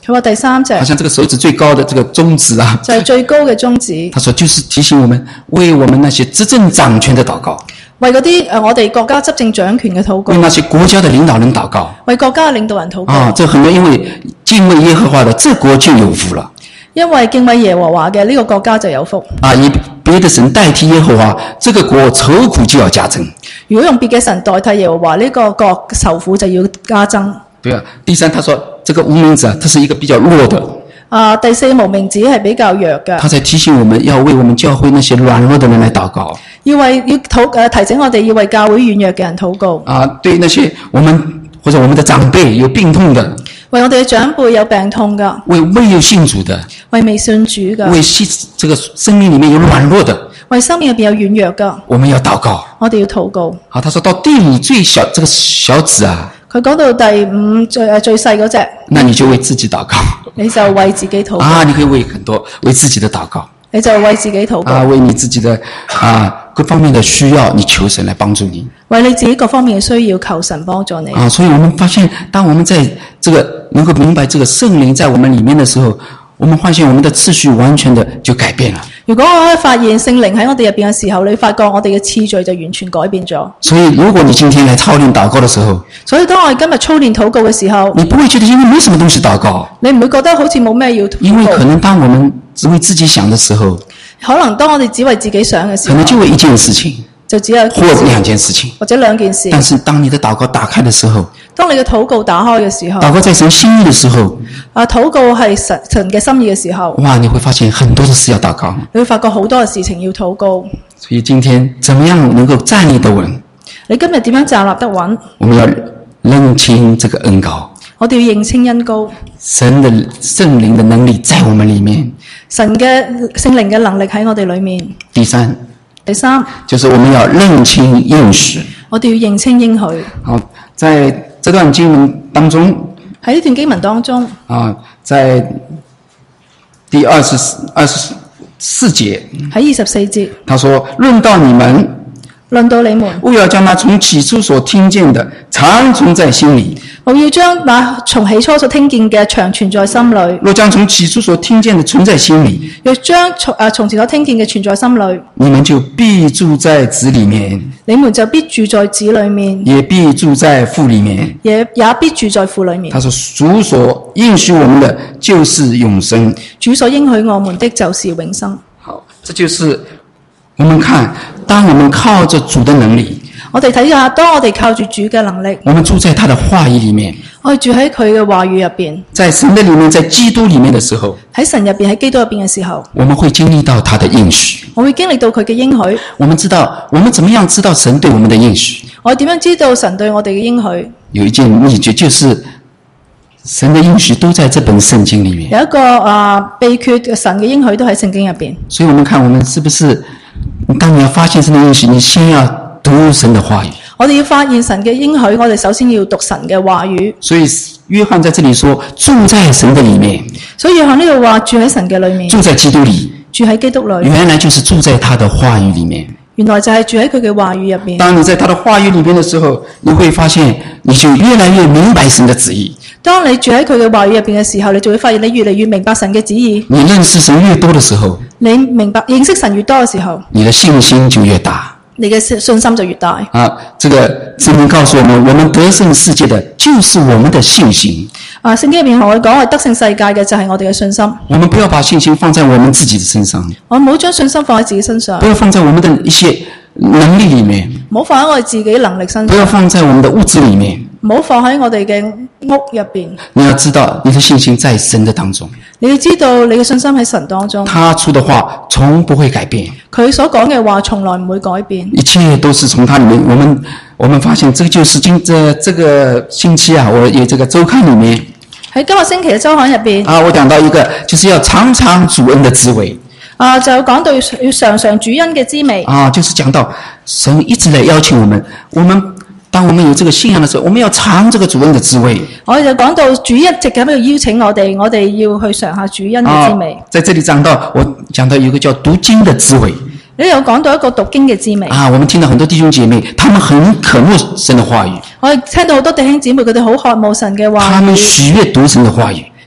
佢話第三隻好像這個手指最高的這個中指啊， 就係最高嘅中指。 他說就是提醒我們，為我們那些執政掌權的禱告， 為嗰啲誒我哋國家執政掌權嘅禱告， 為那些國家的領導人禱告。 為國家嘅領導人禱告。 啊，這很多因為敬畏耶和華的，這國就有福了。 因為敬畏耶和華嘅呢個國家就有福。 啊，以別的神代替耶和華，這個國愁苦就要加增。 如果用別嘅神代替耶和華，呢個國愁苦就要加增。 對啊，第三，他說這個無名子啊，他是一個比較弱的。 啊，第四無名子係比較弱嘅。 他才提醒我們要為我們教會那些軟弱的人來禱告。 要為要禱誒提醒我哋要為教會軟弱嘅人禱告。 啊，對那些我們或者我們的長輩有病痛的， 為我哋嘅長輩有病痛嘅， 為未有信主的， 為未信主嘅， 為這個生命裡面有軟弱的， 為生命入邊有軟弱嘅， 我們要禱告。 我哋要禱告。 好，他說到第五最小這個小子啊， 佢講到第五最誒最細嗰隻， 那你就為自己禱告。 你就為自己禱告。 啊，你可以為很多為自己的禱告。 你就為自己禱告。 啊，為你自己的啊各方面的需要，你求神來幫助你。 為你自己各方面嘅需要，求神幫助你。 啊，所以我們發現，當我們在這個能夠明白這個聖靈在我們裡面的時候，我們發現我們的次序完全的就改變了。 如果我可以發現聖靈喺我哋入邊嘅時候，你發覺我哋嘅次序就完全改變咗。 所以如果你今天來操練禱告的時候， 所以當我哋今日操練禱告嘅時候， 你不會覺得因為沒什麼東西禱告， 你唔會覺得好似冇咩要禱告。 因為可能當我們只為自己想的時候， 可能當我哋只為自己想嘅時候， 可能就為一件事情， 就只有一件事或兩件事情， 或者兩件事。 但是當你的禱告打開的時候， 當你嘅禱告打開嘅時候， 禱告在神心意的時候， 啊，禱告係神神嘅心意嘅時候， 哇，你會發現很多的事要禱告。 你會發覺好多嘅事情要禱告。 所以今天怎麼樣能夠站立得穩？ 你今日點樣站立得穩？ 我們要認清這個恩膏， 我哋要認清恩膏， 神的聖靈的能力在我們裡面。 神嘅聖靈嘅能力喺我哋裏面。 第三， 第三， 就是我們要認清應許。 我哋要認清應許。 好，在這段經文當中， 喺呢段經文當中， 啊，在第二十二十四節， 喺二十四節， 他說：論到你們， 論到你們， 務要將那從起初所聽見的常存在心裡。 我要將那從起初所聽見嘅常存在心裏。 若將從起初所聽見的存在心裡， 若將從誒從前所聽見嘅存在心裏， 你們就必住在子裡面， 你們就必住在子裏面， 也必住在父裡面， 也也必住在父裏面。 他說：主所應許我們的，就是永生。 主所應許我們的，就是永生。 好，這就是我們看，當我們靠着主的能力， 我哋睇下，當我哋靠住主嘅能力， 我們住在他的話語裡面， 我哋住喺佢嘅話語入邊， 在神的裡面，在基督裡面的時候， 喺神入邊，喺基督入邊嘅時候， 我們會經歷到他的應許。 我會經歷到佢嘅應許。 我們知道，我們怎麼樣知道神對我們的應許？ 我哋點樣知道神對我哋嘅應許？ 有一件秘訣，就是神的應許都在這本聖經裡面。 有一個啊、呃、秘訣，神嘅應許都喺聖經入邊。 所以我們看，我們是不是當你要發現神的應許，你先要讀神的話語。 我哋要發現神嘅應許，我哋首先要讀神嘅話語。 所以約翰在這裡說，住在神的裡面。 所以約翰呢度話住喺神嘅裏面， 住在基督裡， 住喺基督裏， 原來就是住在他的話語裡面。 原來就係住喺佢嘅話語入邊。 當你在他的話語裡面的時候，你會發現你就越來越明白神的旨意。 當你住喺佢嘅話語入邊嘅時候，你就會發現你越嚟越明白神嘅旨意。 你認識神越多的時候， 你明白認識神越多嘅時候， 你的信心就越大。 你嘅信心就越大。 啊，這個聖經告訴我們，我們得勝世界的就是我們的信心。 啊，聖經入面同我講，我得勝世界嘅就係我哋嘅信心。 我們不要把信心放在我們自己的身上， 我唔好將信心放喺自己身上， 不要放在我們的一些能力裡面， 唔好放喺我哋自己能力身不要上， 放在我們的物質裡面。 唔好放喺我哋嘅屋入邊。 你要知道，你的信心在神的當中， 你要知道你嘅信心喺神當中， 他出的話從不會改變， 佢所講嘅話從來唔會改變， 一切都是從他裡面。我們我們發現，這個就是今這這個星期啊，我有這個週刊裡面喺今個星期嘅週刊入邊啊，我講到一個，就是要嘗嘗主恩的滋味啊，就講到要要嘗嘗主恩嘅滋味啊，就是講到神一直來邀請我們，我們當我們有這個信仰的時候，我們要嘗這個主恩的滋味。 我哋就講到主一直咁樣邀請我哋，我哋要去嘗下主恩嘅滋味。 啊，在這裡講到，我講到有一個叫讀經的滋味。 你有講到一個讀經嘅滋味啊，我們聽到很多弟兄姐妹，他們很渴慕神的話語， 我哋聽到好多弟兄姊妹，佢哋好渴慕神嘅話語， 他們喜悅讀神的話語，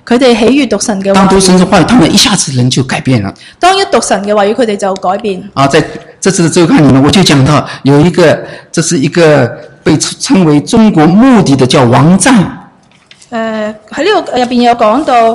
佢哋喜悅讀神嘅話當讀語。 神的話語，他們一下子人就改變了。 當一讀神嘅話語，佢哋就改變。 啊，在這次的週刊裡面，我就講到有一個，這是一個被稱為中國牧笛的叫王贊。 誒喺呢個入邊有講到，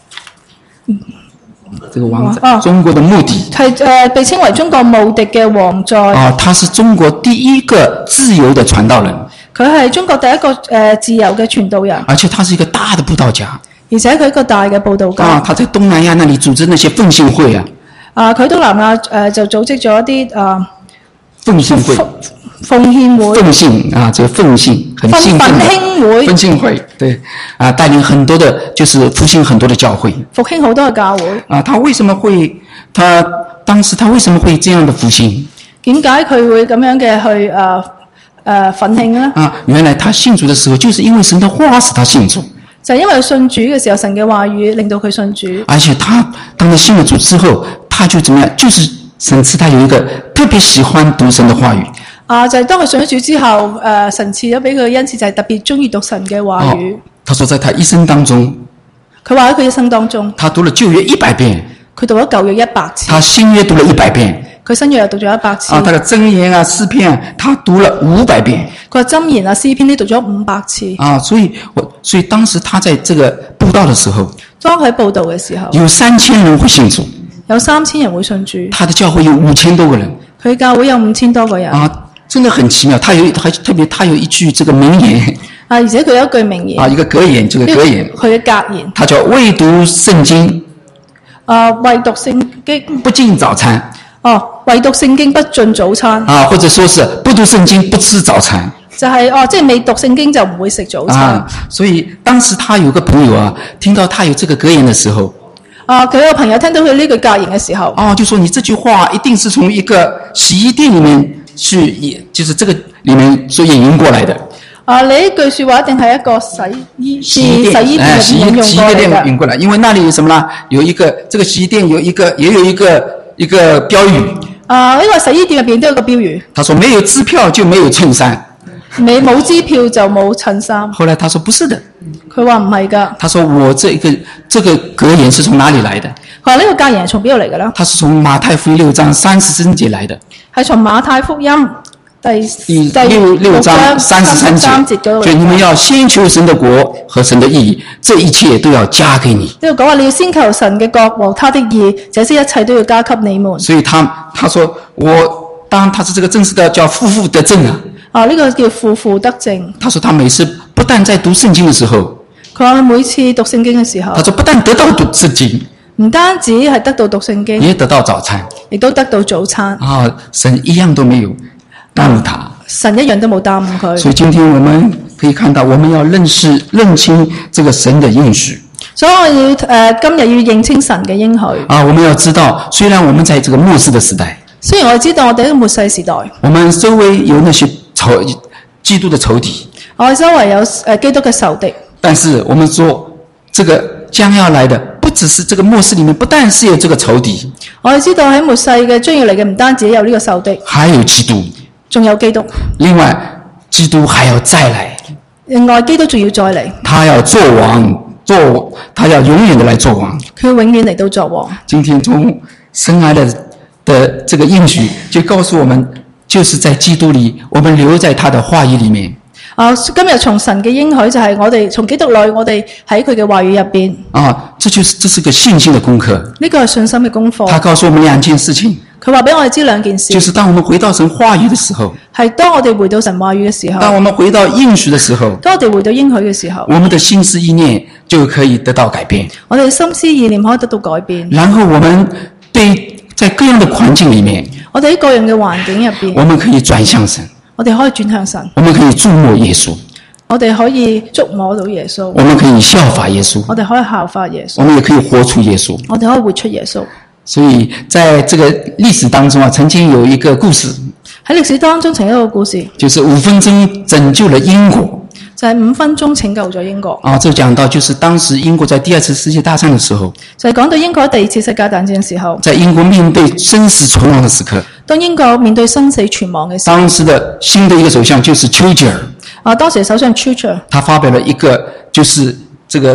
這個王贊， 哦中國的牧笛係誒、呃、被稱為中國牧笛嘅王在。 啊，他是中國第一個自由的傳道人， 佢係中國第一個誒、呃、自由嘅傳道人， 而且他是一個大的佈道家而且佢一個大嘅佈道家。 啊，他在東南亞那裡組織那些奉獻會啊， 啊，佢東南亞誒、呃、就組織咗一啲啊奉獻會。 奉奉獻會、 奉獻啊，這個奉獻很興奮的奮興會奮興會，對啊，帶領很多的，就是復興很多的教會復興好多嘅教會。 啊。他為什麼會？他當時他為什麼會這樣的復興？ 點解佢會咁樣嘅去誒誒奮興呢？ 啊，原來他信主的時候，就是因為神的話使他信主， 就係因為信主嘅時候，神嘅話語令到佢信主。 而且他當他信了主之後，他就怎麼樣？就是神賜他有一個特別喜歡讀神的話語。 啊，就係、是、當佢信咗主之後，誒、呃、神賜咗俾佢恩賜，就係特別中意讀神嘅話語。 哦，他說在他一生當中， 佢話喺佢一生當中， 他讀了舊約一百遍， 佢讀咗舊約一百次， 他新約讀了一百遍。 佢新約又讀咗一百次。 啊，他的箴言啊、詩篇啊，他讀了五百遍。 佢話箴言啊、詩篇呢讀咗五百次。 啊，所以我所以當時他在這個佈道的時候， 當佢喺佈道嘅時候， 有三千人會信主， 有三千人會信主。 他的教會有五千多個人。 佢教會有五千多個人。 啊，真的很奇妙。他有還特別，他有一句這個名言。 啊，而且佢有一句名言。 啊，一個格言，這個格言。 佢嘅格言。 他叫為讀聖經。 啊，為讀聖經不進早餐。 哦，唯讀聖經不進早餐。 啊，或者說是不讀聖經不吃早餐。 就係、是、哦，即係未讀聖經就唔會食早餐。 啊，所以當時他有個朋友啊，聽到他有這個格言的時候， 啊，佢有朋友聽到佢呢句格言嘅時候， 哦，就說你這句話一定是從一個洗衣店裡面去演，就是這個裡面所演繹過來的。 啊，你呢句說話一定係一個洗衣洗衣店， 洗衣店洗衣引用洗衣店引過來，因為那裡有什麼呢？有一個這個洗衣店有一個也有一個一個標語。 啊，呢個洗衣店入邊都有個標語。 他說沒有支票就沒有襯衫。 你冇支票就冇襯衫。 後來他說不是的。 佢話唔係㗎。 他說我這個這個格言是從哪裡來的？ 佢話呢個格言係從邊度嚟嘅呢？ 他是從馬太福音六章三十三節來的。 係從馬太福音第第六六章三十三節，所以你們要先求神的國和神的義，這一切都要加給你。 呢度講話你要先求神嘅國和他的義，這些一切都要加給你們。 所以他他說我當他是這個正式的叫負負得正啊。 啊，呢、這個叫負負得正。 他說他每次不但在讀聖經的時候， 佢話每次讀聖經嘅時候， 他說不但得到讀聖經， 唔單止係得到讀聖經， 也得到早餐， 亦都得到早餐。 啊，神一樣都沒有耽誤他， 神一樣都冇耽誤佢。 所以今天我們可以看到，我們要認識認清這個神的應許。 所以我要誒、呃、今日要認清神嘅應許。 啊，我們要知道，雖然我們在這個末世的時代， 雖然我知道我哋喺個末世時代， 我們周圍有那些仇基督的仇敵， 我哋周圍有誒、呃、基督嘅仇敵， 但是我們說，這個將要來的不只是這個末世裡面，不但是有這個仇敵， 我哋知道喺末世嘅將要嚟嘅唔單止有呢個仇敵， 還有基督， 仲有基督。 另外，基督還要再來， 另外基督仲要再嚟， 他要做王，做他要永遠的來做王， 佢永遠嚟到作王。 今天從神來的的這個應許，就告訴我們，就是在基督裡，我們留在他的話語裡面。 啊，今日從神嘅應許就係我哋從基督裏，我哋喺佢嘅話語入邊。 啊，這就是這是個信心的功課。 呢個係信心嘅功課。 他告訴我們兩件事情。 佢話俾我哋知兩件事。 就是當我們回到神話語的時候， 係當我哋回到神話語嘅時候。 當我們回到應許的時候， 當我哋回到應許嘅時候， 我們的心思意念就可以得到改變。 我哋心思意念可以得到改變。 然後我們對在各樣的環境裡面， 我哋喺各樣嘅環境入邊， 我們可以轉向神。 我哋可以轉向神。 我們可以觸摸耶穌。 我哋可以觸摸到耶穌。 我們可以效法耶穌。 我哋可以效法耶穌。 我們也可以活出耶穌。 我哋可以活出耶穌。 所以在這個歷史當中啊，曾經有一個故事。 喺歷史當中，曾經有一個故事， 就是五分鐘拯救了英國。 就係、是、五分鐘拯救咗英國。 啊，這講到就是當時英國在第二次世界大戰的時候， 就係、是、講到英國第二次世界大戰嘅時候， 在英國面對生死存亡的時刻， 當英國面對生死存亡嘅時候， 當時的新的一個首相就是丘吉爾。 啊，當時首相丘吉爾， 他發表了一個就是這個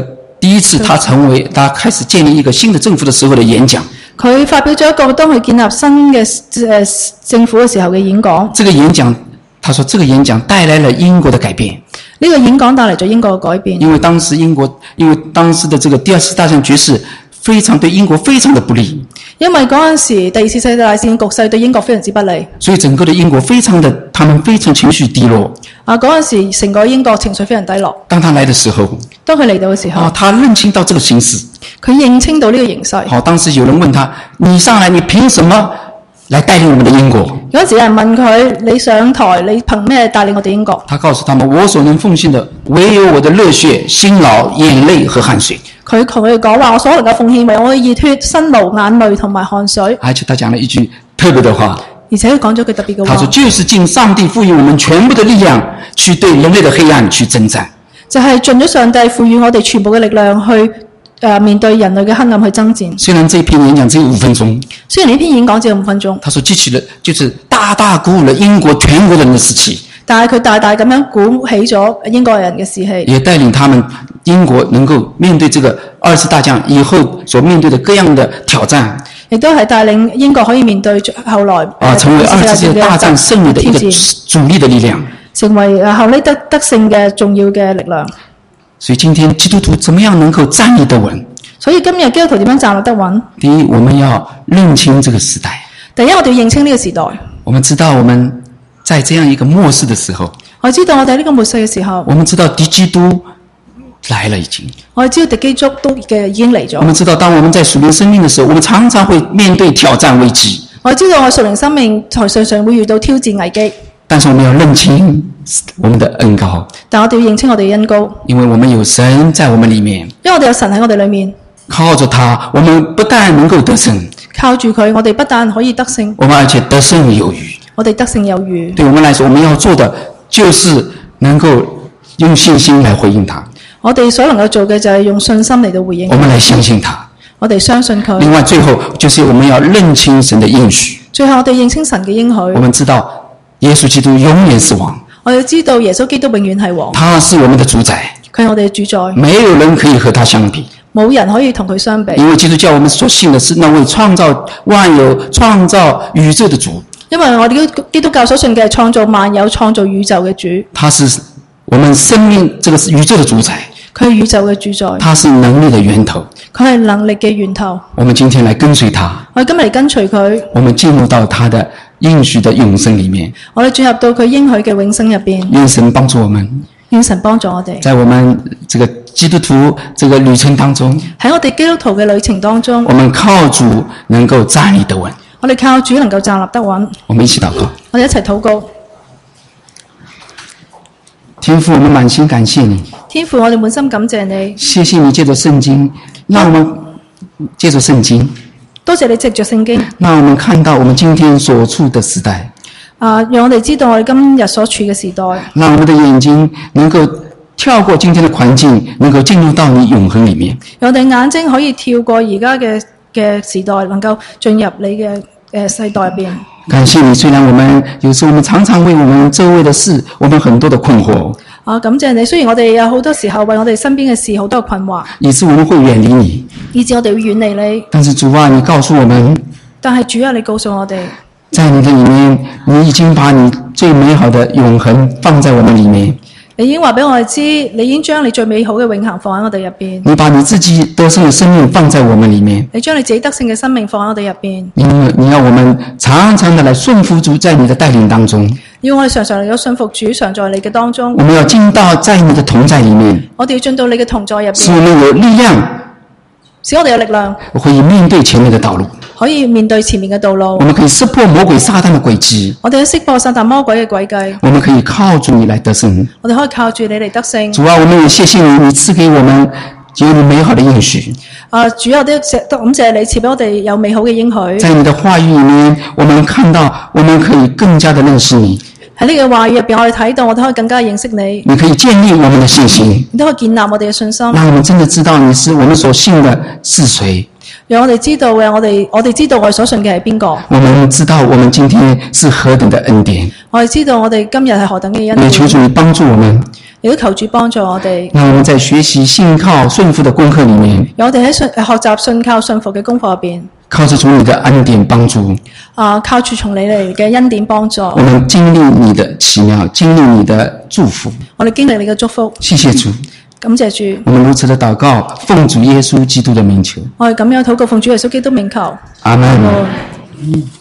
第一次他成為他開始建立一個新的政府的時候的演講。 佢發表咗一個當佢建立新嘅誒政府嘅時候嘅演講。 這個演講，他說這個演講帶來了英國的改變。 呢個演講帶嚟咗英國嘅改變。 因為當時英國，因為當時的這個第二次大戰局勢非常對英國非常的不利。 因為嗰陣時第二次世界大戰局勢對英國非常之不利， 所以整個的英國非常的，他們非常情緒低落。 啊，嗰陣時成個英國情緒非常低落。 當他來的時候， 當佢嚟到嘅時候， 啊，他認清到這個形勢。 佢認清到呢個形勢。 好，當時有人問他：你上來，你憑什麼來帶領我們的英國？ 嗰陣時有人問佢：你上台，你憑咩帶領我哋英國？ 他告訴他們：我所能奉獻的，唯有我的熱血、辛勞、眼淚和汗水。 佢同佢哋講話：我所能夠奉獻為我嘅熱血、辛勞、眼淚同埋汗水。 而且他講了一句特別的話。 而且佢講咗句特別嘅話。 他說：就是盡上帝賦予我們全部的力量，去對人類的黑暗去征戰。就係盡咗上帝賦予我哋全部嘅力量去誒、呃、面對人類嘅黑暗去爭戰。 雖然這篇演講只有五分鐘， 雖然呢篇演講只有五分鐘。 他說激起了，就是大大鼓舞了英國全國人的士氣。 但係佢大大咁樣鼓起咗英國人嘅士氣， 也帶領他們英國能夠面對這個二次大戰以後所面對的各樣的挑戰，亦都係帶領英國可以面對後來啊成為二次世界大戰勝利的一個主力的力量， 成為誒後嚟得得勝嘅重要嘅力量。 所以今天基督徒怎麼樣能夠站立得穩？ 所以今日基督徒點樣站立得穩？ 第一，我們要認清這個時代。 第一，我哋要認清呢個時代。 我們知道我們在這樣一個末世的時候， 我知道我哋喺呢個末世嘅時候， 我們知道敵基督來了已經。 我哋知道敵基督都嘅已經嚟咗。 我們知道當我們在屬靈生命的時候，我們常常會面對挑戰危機。 我知道我屬靈生命台上上會遇到挑戰危機。 但是我們要認清我們的恩膏。 但我哋要認清我哋嘅恩膏， 因為我們有神在我們裡面。 因為我哋有神喺我哋裡面。 靠着他，我們不但能夠得勝。 靠住佢，我哋不但可以得勝， 我們而且得勝有餘。 我哋得勝有餘。 對我們來說，我們要做的就是能夠用信心來回應他。 我哋所能夠做嘅就係用信心嚟到回應。 我們來相信他。 我哋相信佢。 另外，最後就是我們要認清神的應許。 最後，我哋認清神嘅應許。 我們知道耶穌基督永遠是王。 我要知道耶穌基督永遠係王。 他是我們的主宰。 佢係我哋嘅主宰。 沒有人可以和他相比。 冇人可以同佢相比。 因為基督教我們所信的是那位創造萬有、創造宇宙的主。 因為我哋基督教所信嘅係創造萬有、創造宇宙嘅主。 他是我們生命這個是宇宙的主宰。 佢係宇宙嘅主宰。 他是能力的源頭。 佢係能力嘅源頭。 我們今天來跟隨他。 我哋今日嚟跟隨佢。 我們進入到他的應許的永生裡面。 我哋進入到佢應許嘅永生入邊。 願神幫助我們。 願神幫助我哋。 在我們這個基督徒這個旅程當中， 喺我哋基督徒嘅旅程當中， 我們靠主能夠站立得穩。 我哋靠主能夠站立得穩。 我們一起禱告。 我哋一齊禱告。 天父，我們滿心感謝你。 天父，我哋滿心感謝你。 謝謝你借着聖經，讓我們借着聖經。 多謝你藉着聖經， 讓我們看到我們今天所處的時代。 啊，讓我哋知道我哋今日所處嘅時代。 讓我們的眼睛能夠跳過今天的環境，能夠進入到你永恆裡面。 讓我哋眼睛可以跳過而家嘅嘅時代，能夠進入你嘅誒世代入邊。 感謝你，雖然我們有時候我們常常為我們周圍的事，我們很多的困惑。 啊，感謝你，雖然我哋有好多時候為我哋身邊嘅事好多困惑， 以致我們會遠離你， 以致我哋會遠離你。 但是主啊，你告訴我們， 但係主啊，你告訴我哋， 在你的裡面，你已經把你最美好的永恆放在我們裡面。 你已經話俾我哋知，你已經將你最美好嘅永恆放喺我哋入邊。 你把你自己得勝的生命放在我們裡面。 你將你自己得勝嘅生命放喺我哋入邊。 因為你要我們常常的來順服主，在你的帶領當中。 要我哋常常嚟到信服主，常在你嘅當中。 我們要進到在你的同在裡面。 我哋要進到你嘅同在入邊。 使我們有力量， 使我哋有力量， 可以面對前面的道路。 可以面對前面嘅道路。 我們可以識破魔鬼撒旦的詭計。 我哋要識破撒旦魔鬼嘅詭計。 我們可以靠住你來得勝。 我哋可以靠住你嚟得勝。 主啊，我們也謝謝你，你賜給我們有你美好的應許。 啊，主啊，我哋都感謝你賜俾我哋有美好嘅應許。 在你的話語裡面，我們看到我們可以更加的認識你。 喺呢個話語入邊，我哋睇到，我哋可以更加認識你。 你可以建立我們的信心。 你都可以建立我哋嘅信心。 讓我們真的知道你是我們所信的是誰。 讓我哋知道嘅，我哋我哋知道我哋所信嘅係邊個。 我們知道我們今天是何等的恩典。 我哋知道我哋今日係何等嘅恩典。 也求主你幫助我們。 亦都求主幫助我哋。 讓我們在學習信靠順服的功課裏面， 我哋喺信學習信靠信服嘅功課入邊， 靠着主你的恩典幫助， 啊，靠住從你嚟嘅恩典幫助， 我們經歷你的奇妙，經歷你的祝福。 我哋經歷你嘅祝福。 謝謝主， 感謝主。 我們如此的禱告，奉主耶穌基督的名求。 我哋咁樣禱告，奉主耶穌基督名求。 阿門。 阿門。